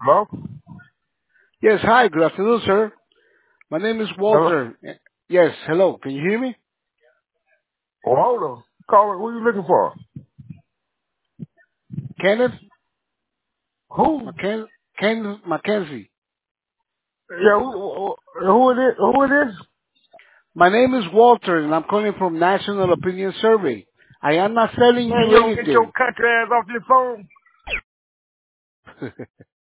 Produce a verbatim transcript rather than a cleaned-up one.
Hello? Yes, hi, good afternoon, sir. My name is Hello? Walter. Yes, hello. Can you hear me? Oh, hold on. Call it. Who you looking for? Kenneth? Who? McKen- Kenneth Mackenzie. Yeah, who, who, who it is? Who it is? My name is Walter, and I'm calling from National Opinion Survey. I am not selling Man, you you don't get your anything. country ass off your phone.